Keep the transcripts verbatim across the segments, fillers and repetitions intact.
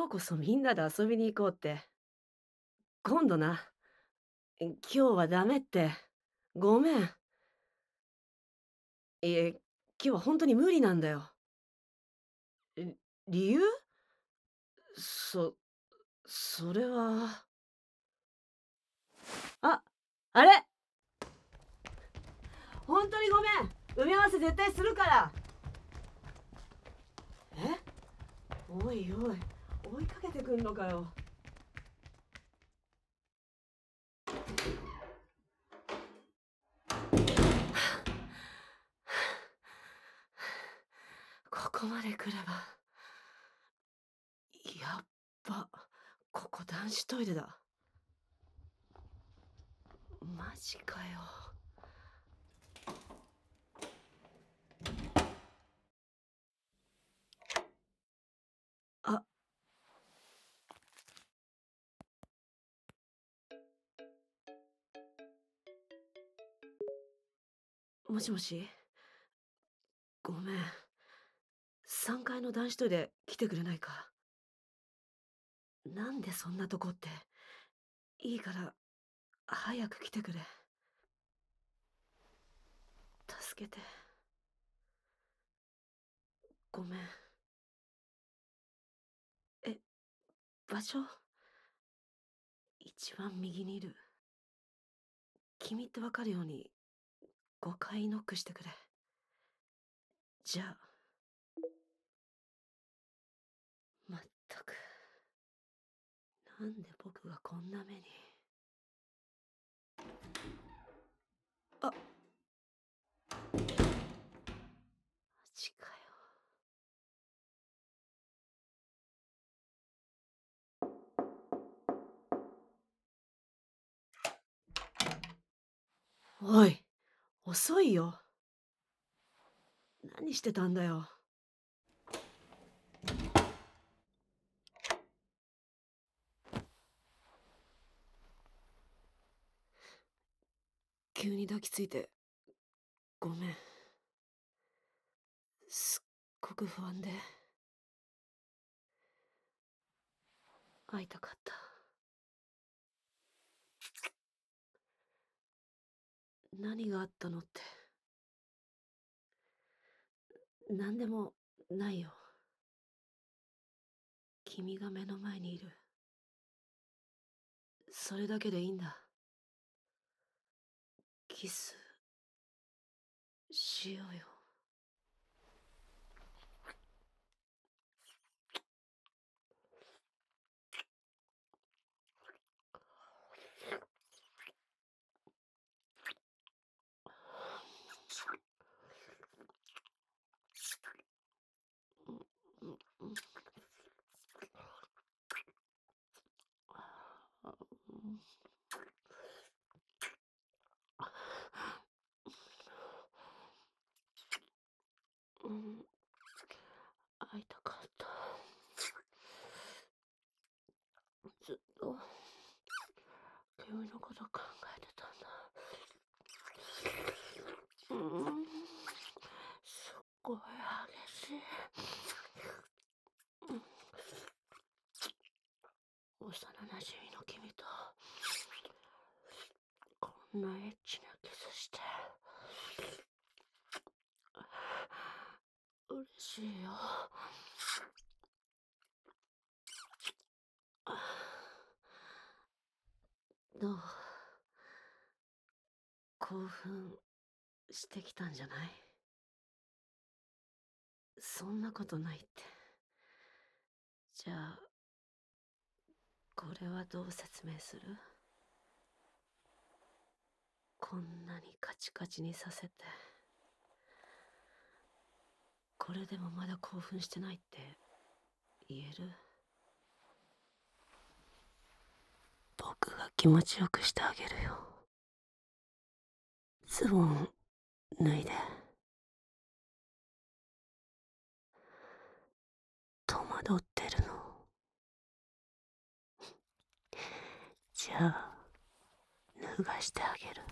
今日こそみんなで遊びに行こうって。今度な。え今日はダメって。ごめん。いえ、今日はほんとに無理なんだよ。え、理由？そそれは。あ、あれ！ほんとにごめん。埋め合わせ絶対するから。え？おいおい、追いかけてくんのかよ。ここまで来れば。やっば、ここ男子トイレだ。マジかよ。あ。もしもし？ごめん。さんがいの男子トイレ来てくれないか？なんでそんなとこって。いいから、早く来てくれ。助けて。ごめん。え、場所？一番右にいる。君って分かるように、ごかいノックしてくれ。じゃあ。まったく。なんで僕がこんな目に。あ。マジかよ。おい、遅いよ。何してたんだよ。急に抱きついて、ごめん。すっごく不安で。会いたかった。何があったのって。なんでもないよ。君が目の前にいる。それだけでいいんだ。キスしようよ。うん、会いたかった。ずっと君のこと考えてたんだ。うん、すっごい激しい。幼馴染の君とこんなエッチなキスして嬉しいよ。どう？興奮してきたんじゃない？そんなことないって。じゃあ、これはどう説明する？こんなにカチカチにさせて、これでもまだ興奮してないって言える？僕が気持ちよくしてあげるよ。ズボン脱いで。戸惑ってるの？じゃあ、脱がしてあげる。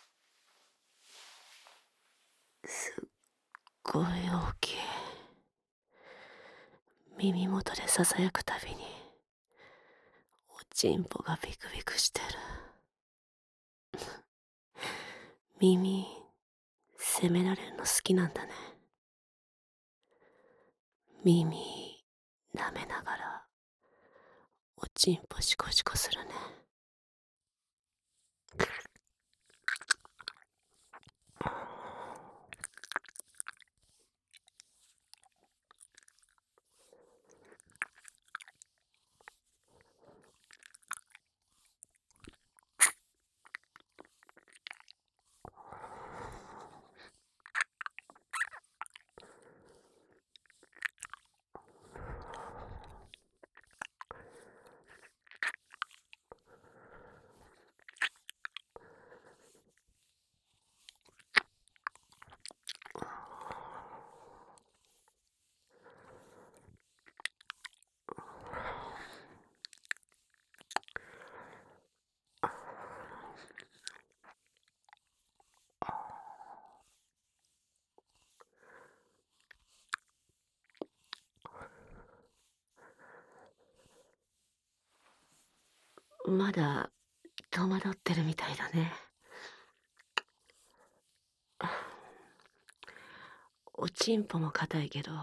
すっごい大きい。 耳元で囁くたびに、おちんぽがビクビクしてる。耳、責められるの好きなんだね。耳、舐めながら、おちんぽシコシコするね。まだ戸惑ってるみたいだね。おちんぽも硬いけど、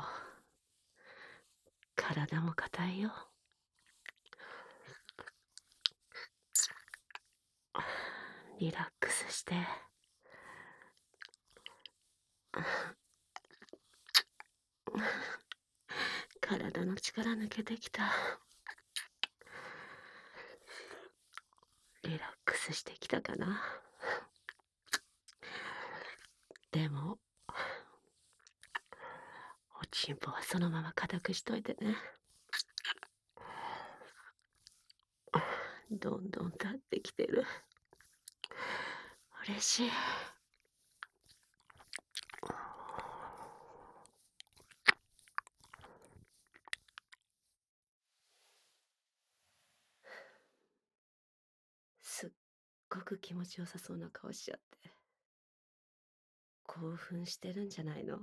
体も硬いよ。リラックスして。体の力抜けてきた。リラックスしてきたかな。でも、おちんぽはそのまま固くしといてね。どんどん立ってきてる。嬉しい。すっごく気持ちよさそうな顔しちゃって。興奮してるんじゃないの？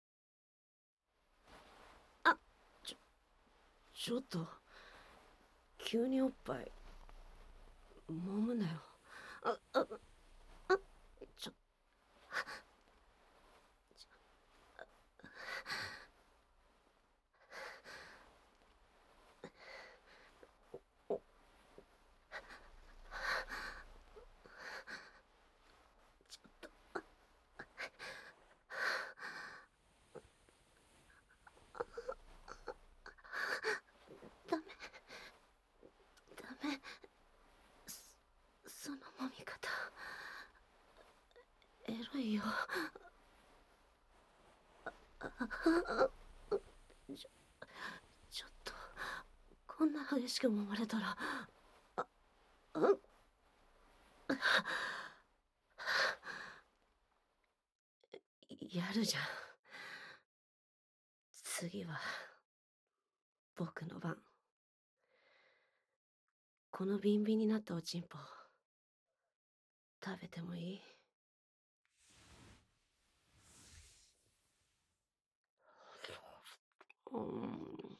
あ、ちょ、ちょっと、急におっぱい、揉むなよ。あ、あ、あ、ちょ、お、ちょっと、ダメ、ダメ。そ、その揉み方、エロいよ。あ、あ、ちょ、ちょっと、こんな激しく揉まれたら、あ、あ、やるじゃん。次は、僕の番。このビンビンになったおちんぽ、食べてもいい？うーん。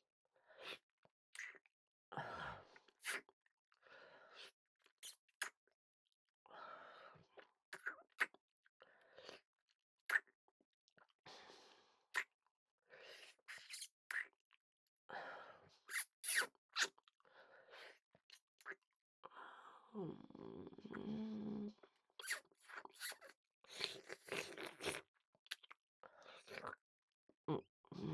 うーん。うん、うん。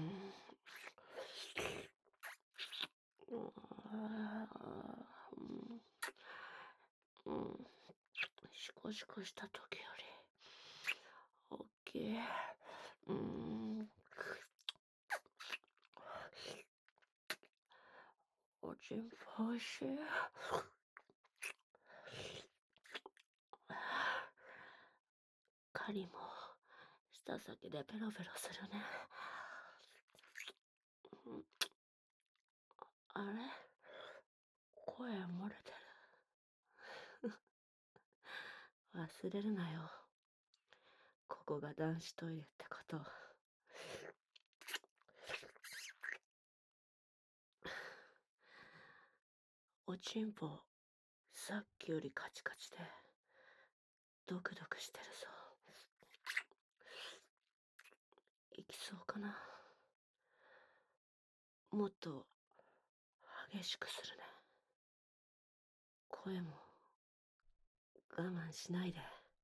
うん、うん。シコシコした時より、おっきい。うーん。おちんぽおいしい。狩りも舌先でペロペロするね。うん、あれ、声漏れてる。忘れるなよ。ここが男子トイレってこと。 おちんぽ、さっきよりカチカチで、ドクドクしてるぞ。いきそうかな。もっと激しくするね。声も我慢しないで。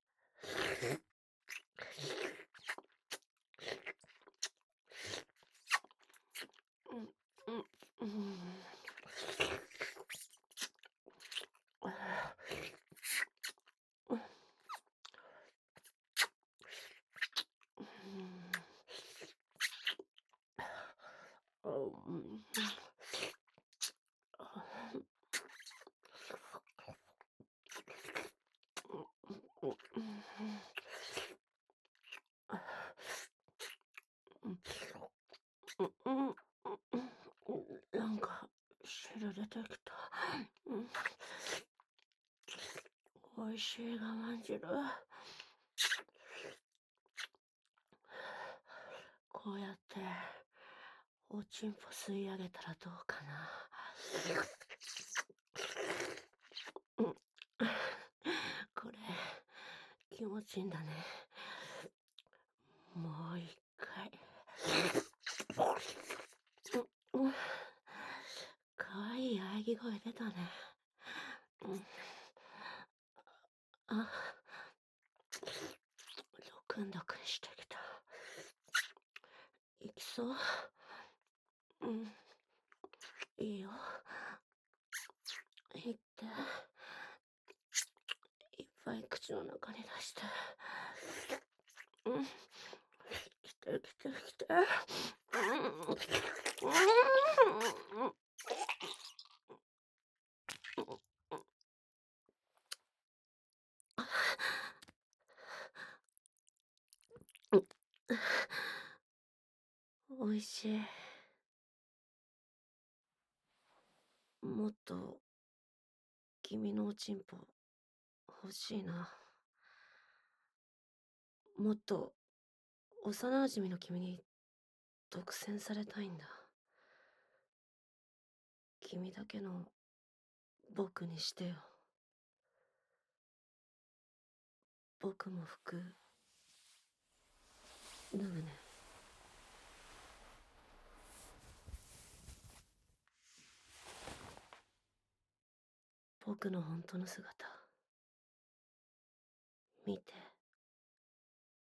うんうんうん。うん。うん、なんか汁出てきた。うん、おいしい我慢汁。こうやっておちんぽ吸い上げたらどうかな。うん、これ気持ちいいんだね。もう一回。うん、かわいい喘ぎ声出たね。うん、あ、ドクンドクンしてきた。いきそう？うん、いいよ。いって。いっぱい口の中に出して。うん。来て来て来て。おいしい。もっと君のおちんぽ欲しいな。もっと幼馴染の君に独占されたいんだ。君だけの僕にしてよ。僕も服脱ぐね。僕の本当の姿見て。